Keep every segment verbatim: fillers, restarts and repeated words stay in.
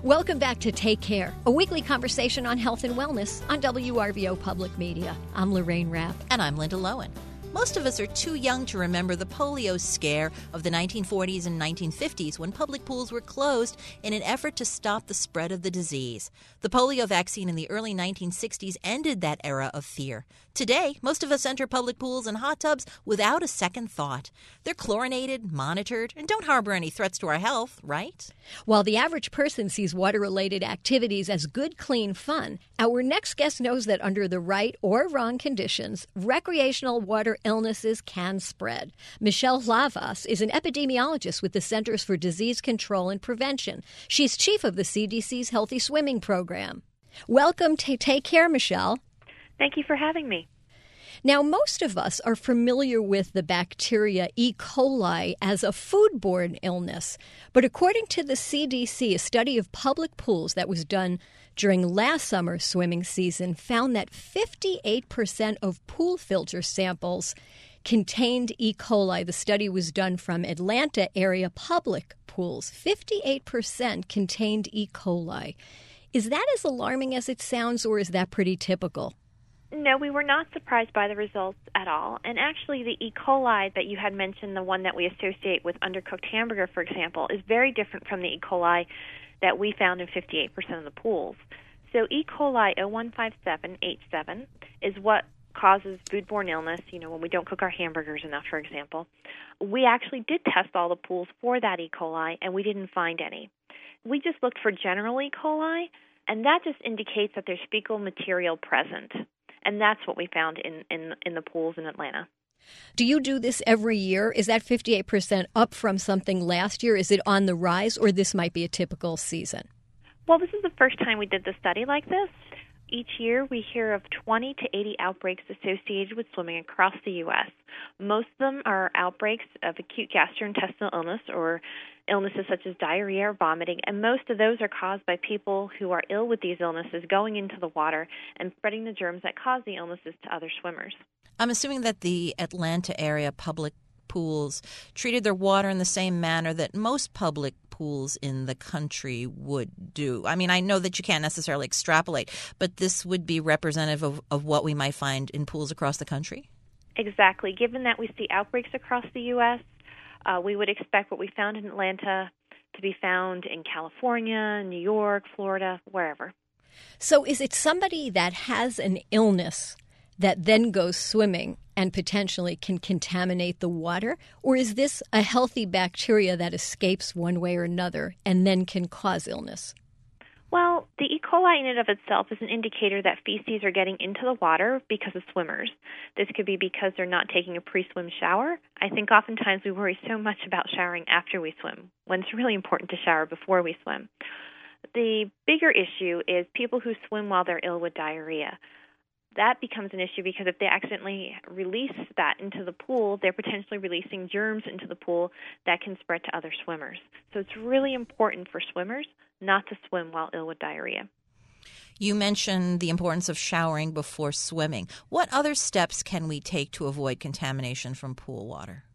Welcome back to Take Care, a weekly conversation on health and wellness on W R V O Public Media. I'm Lorraine Rapp. And I'm Linda Lowen. Most of us are too young to remember the polio scare of the nineteen forties and nineteen fifties when public pools were closed in an effort to stop the spread of the disease. The polio vaccine in the early nineteen sixties ended that era of fear. Today, most of us enter public pools and hot tubs without a second thought. They're chlorinated, monitored, and don't harbor any threats to our health, right? While the average person sees water-related activities as good, clean fun, our next guest knows that under the right or wrong conditions, recreational water illnesses can spread. Michelle Lavas is an epidemiologist with the Centers for Disease Control and Prevention. She's chief of the C D C's Healthy Swimming Program. Welcome to Take Care, Michelle. Thank you for having me. Now, most of us are familiar with the bacteria E. coli as a foodborne illness. But according to the C D C, a study of public pools that was done during last summer's swimming season found that fifty-eight percent of pool filter samples contained E. coli. The study was done from Atlanta area public pools. fifty-eight percent contained E. coli. Is that as alarming as it sounds, or is that pretty typical? No, we were not surprised by the results at all. And actually, the E. coli that you had mentioned, the one that we associate with undercooked hamburger, for example, is very different from the E. coli that we found in fifty-eight percent of the pools. So E. coli oh one five seven H seven is what causes foodborne illness, you know, when we don't cook our hamburgers enough, for example. We actually did test all the pools for that E. coli, and we didn't find any. We just looked for general E. coli, and that just indicates that there's fecal material present. And that's what we found in, in, in the pools in Atlanta. Do you do this every year? Is that fifty-eight percent up from something last year? Is it on the rise, or this might be a typical season? Well, this is the first time we did the study like this. Each year we hear of twenty to eighty outbreaks associated with swimming across the U S. Most of them are outbreaks of acute gastrointestinal illness or illnesses such as diarrhea or vomiting, and most of those are caused by people who are ill with these illnesses going into the water and spreading the germs that cause the illnesses to other swimmers. I'm assuming that the Atlanta area public pools treated their water in the same manner that most public pools in the country would do. I mean, I know that you can't necessarily extrapolate, but this would be representative of, of what we might find in pools across the country? Exactly. Given that we see outbreaks across the U S, uh, we would expect what we found in Atlanta to be found in California, New York, Florida, wherever. So is it somebody that has an illness that then goes swimming and potentially can contaminate the water? Or is this a healthy bacteria that escapes one way or another and then can cause illness? Well, the E. coli in and of itself is an indicator that feces are getting into the water because of swimmers. This could be because they're not taking a pre-swim shower. I think oftentimes we worry so much about showering after we swim, when it's really important to shower before we swim. The bigger issue is people who swim while they're ill with diarrhea. That becomes an issue because if they accidentally release that into the pool, they're potentially releasing germs into the pool that can spread to other swimmers. So it's really important for swimmers not to swim while ill with diarrhea. You mentioned the importance of showering before swimming. What other steps can we take to avoid contamination from pool water?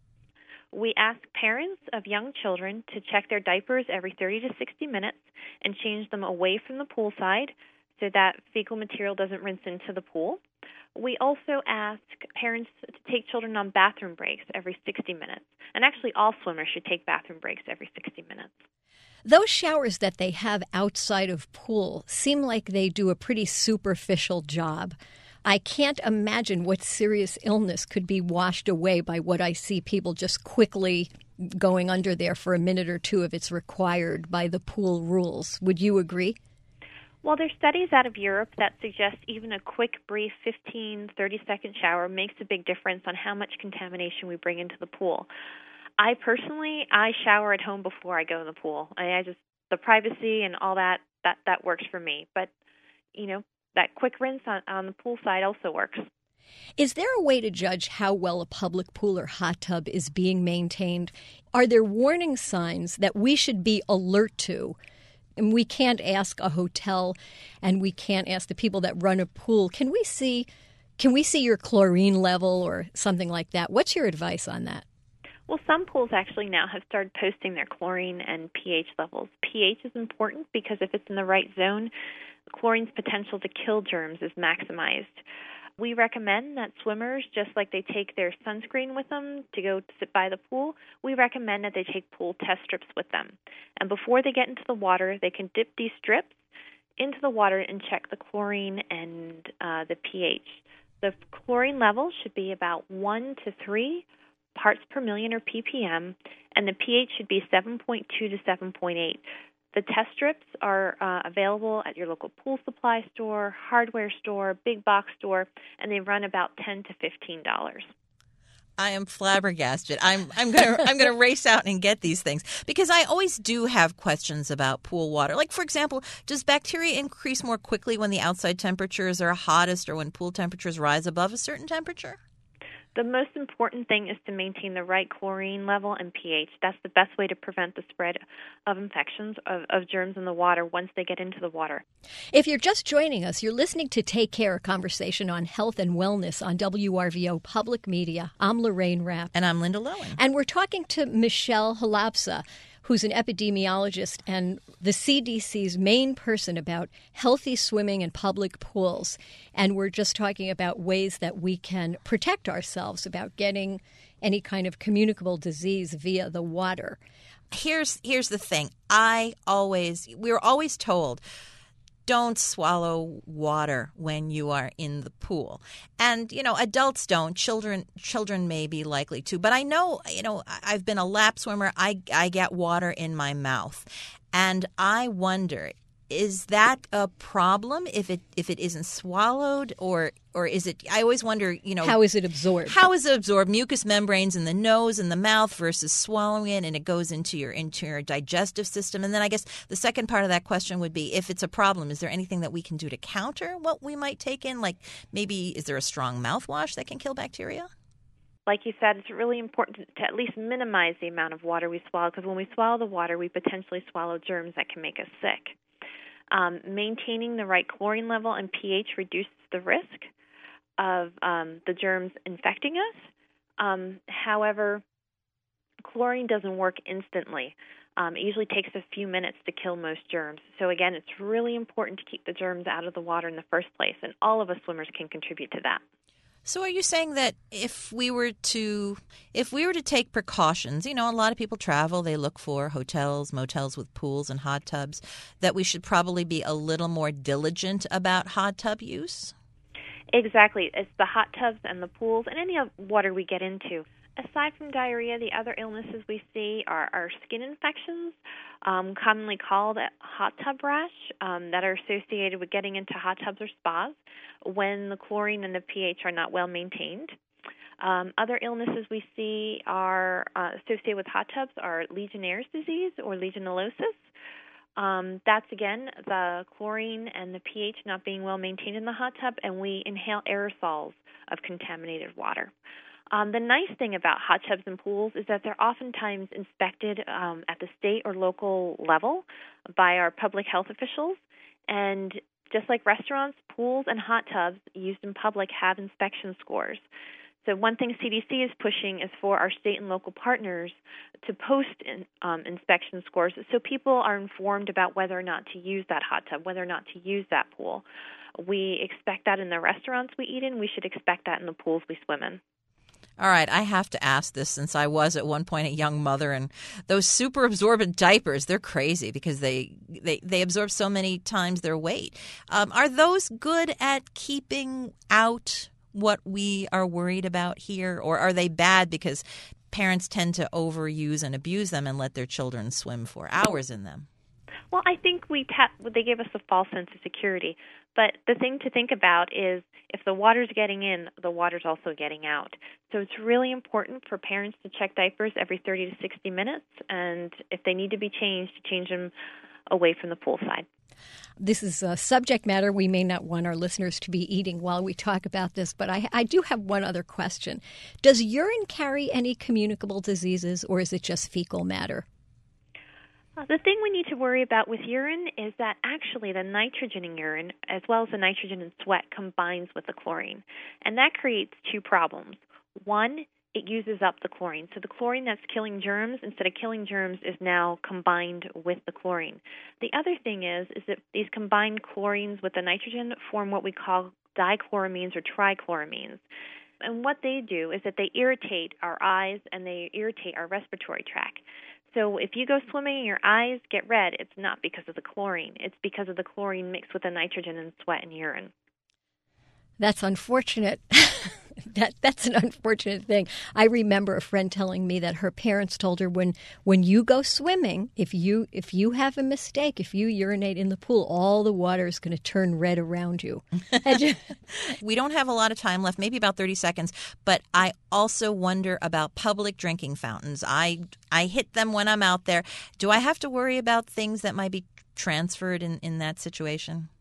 We ask parents of young children to check their diapers every thirty to sixty minutes and change them away from the pool side so that fecal material doesn't rinse into the pool. We also ask parents to take children on bathroom breaks every sixty minutes. And actually, all swimmers should take bathroom breaks every sixty minutes. Those showers that they have outside of pool seem like they do a pretty superficial job. I can't imagine what serious illness could be washed away by what I see people just quickly going under there for a minute or two if it's required by the pool rules. Would you agree? Well, there's studies out of Europe that suggest even a quick, brief fifteen, thirty-second shower makes a big difference on how much contamination we bring into the pool. I personally, I shower at home before I go in the pool. I, I just, the privacy and all that, that, that works for me. But, you know, that quick rinse on, on the pool side also works. Is there a way to judge how well a public pool or hot tub is being maintained? Are there warning signs that we should be alert to? And we can't ask a hotel and we can't ask the people that run a pool. Can we see, can we see your chlorine level or something like that? What's your advice on that? Well, some pools actually now have started posting their chlorine and pH levels. pH is important because if it's in the right zone, chlorine's potential to kill germs is maximized. We recommend that swimmers, just like they take their sunscreen with them to go sit by the pool, we recommend that they take pool test strips with them. And before they get into the water, they can dip these strips into the water and check the chlorine and uh, the pH. The chlorine level should be about one to three parts per million, or p p m, and the pH should be seven point two to seven point eight. The test strips are uh, available at your local pool supply store, hardware store, big box store, and they run about ten to fifteen dollars. I am flabbergasted. I'm I'm gonna I'm gonna race out and get these things because I always do have questions about pool water. Like, for example, does bacteria increase more quickly when the outside temperatures are hottest or when pool temperatures rise above a certain temperature? The most important thing is to maintain the right chlorine level and pH. That's the best way to prevent the spread of infections, of, of germs in the water once they get into the water. If you're just joining us, you're listening to Take Care, a conversation on health and wellness on W R V O Public Media. I'm Lorraine Rapp. And I'm Linda Lowen. And we're talking to Michelle Halapsa, who's an epidemiologist and the C D C's main person about healthy swimming in public pools. And we're just talking about ways that we can protect ourselves about getting any kind of communicable disease via the water. Here's here's the thing. I always, we're always told, don't swallow water when you are in the pool. And, you know, adults don't. Children children may be likely to. But I know, you know, I've been a lap swimmer. I, I get water in my mouth. And I wonder, is that a problem if it if it isn't swallowed, or or is it? I always wonder, you know, how is it absorbed? How is it absorbed? Mucous membranes in the nose and the mouth versus swallowing it, and it goes into your into your digestive system. And then I guess the second part of that question would be, if it's a problem, is there anything that we can do to counter what we might take in? Like maybe is there a strong mouthwash that can kill bacteria? Like you said, it's really important to at least minimize the amount of water we swallow, because when we swallow the water, we potentially swallow germs that can make us sick. Um, maintaining the right chlorine level and pH reduces the risk of um, the germs infecting us. Um, however, chlorine doesn't work instantly. Um, it usually takes a few minutes to kill most germs. So again, it's really important to keep the germs out of the water in the first place, and all of us swimmers can contribute to that. So are you saying that if we were to if we were to take precautions, you know, a lot of people travel, they look for hotels, motels with pools and hot tubs, that we should probably be a little more diligent about hot tub use? Exactly. It's the hot tubs and the pools and any water we get into. Aside from diarrhea, the other illnesses we see are, are skin infections, um, commonly called hot tub rash, um, that are associated with getting into hot tubs or spas when the chlorine and the pH are not well maintained. Um, other illnesses we see are uh, associated with hot tubs are Legionnaire's disease or legionellosis. Um, that's, again, the chlorine and the pH not being well maintained in the hot tub, and we inhale aerosols of contaminated water. Um, the nice thing about hot tubs and pools is that they're oftentimes inspected um, at the state or local level by our public health officials. And just like restaurants, pools and hot tubs used in public have inspection scores. So one thing C D C is pushing is for our state and local partners to post in, um, inspection scores so people are informed about whether or not to use that hot tub, whether or not to use that pool. We expect that in the restaurants we eat in. We should expect that in the pools we swim in. All right, I have to ask this since I was at one point a young mother, and those super absorbent diapers, they're crazy because they, they, they absorb so many times their weight. Um, are those good at keeping out what we are worried about here, or are they bad because parents tend to overuse and abuse them and let their children swim for hours in them? Well, I think we ta- they give us a false sense of security. But the thing to think about is if the water's getting in, the water's also getting out. So it's really important for parents to check diapers every thirty to sixty minutes, and if they need to be changed, to change them away from the pool side. This is a subject matter we may not want our listeners to be eating while we talk about this, but I, I do have one other question. Does urine carry any communicable diseases, or is it just fecal matter? The thing we need to worry about with urine is that actually the nitrogen in urine, as well as the nitrogen in sweat, combines with the chlorine. And that creates two problems. One, it uses up the chlorine. So the chlorine that's killing germs, instead of killing germs, is now combined with the chlorine. The other thing is, is that these combined chlorines with the nitrogen form what we call dichloramines or trichloramines. And what they do is that they irritate our eyes and they irritate our respiratory tract. So if you go swimming and your eyes get red, it's not because of the chlorine. It's because of the chlorine mixed with the nitrogen in sweat and urine. That's unfortunate. that that's an unfortunate thing. I remember a friend telling me that her parents told her when when you go swimming, if you if you have a mistake, if you urinate in the pool, all the water is going to turn red around you. We don't have a lot of time left, maybe about thirty seconds, but I also wonder about public drinking fountains. I I hit them when I'm out there. Do I have to worry about things that might be transferred in, in that situation?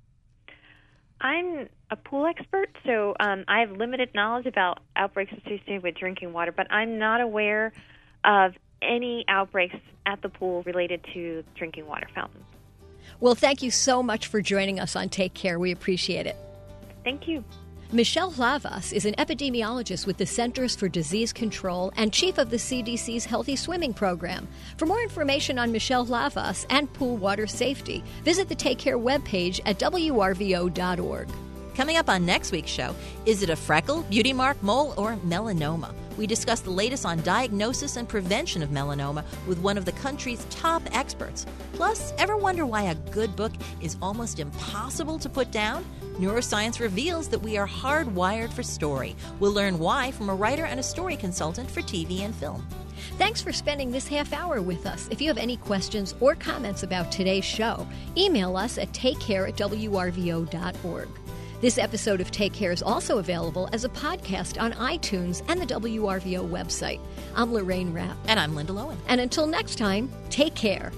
I'm a pool expert, so um, I have limited knowledge about outbreaks associated with drinking water, but I'm not aware of any outbreaks at the pool related to drinking water fountains. Well, thank you so much for joining us on Take Care. We appreciate it. Thank you. Michelle Hlawas is an epidemiologist with the Centers for Disease Control and chief of the C D C's Healthy Swimming Program. For more information on Michelle Hlawas and pool water safety, visit the Take Care webpage at W R V O dot org. Coming up on next week's show, is it a freckle, beauty mark, mole, or melanoma? We discuss the latest on diagnosis and prevention of melanoma with one of the country's top experts. Plus, ever wonder why a good book is almost impossible to put down? Neuroscience reveals that we are hardwired for story. We'll learn why from a writer and a story consultant for T V and film. Thanks for spending this half hour with us. If you have any questions or comments about today's show, email us at takecare at W R V O dot org. This episode of Take Care is also available as a podcast on iTunes and the W R V O website. I'm Lorraine Rapp. And I'm Linda Lowen. And until next time, take care.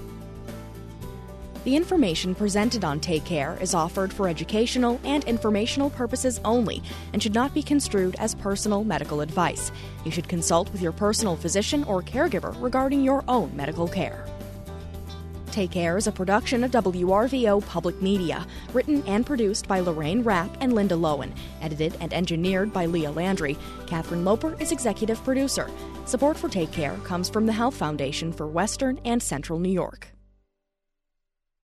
The information presented on Take Care is offered for educational and informational purposes only and should not be construed as personal medical advice. You should consult with your personal physician or caregiver regarding your own medical care. Take Care is a production of W R V O Public Media, written and produced by Lorraine Rapp and Linda Lowen, edited and engineered by Leah Landry. Catherine Loper is executive producer. Support for Take Care comes from the Health Foundation for Western and Central New York.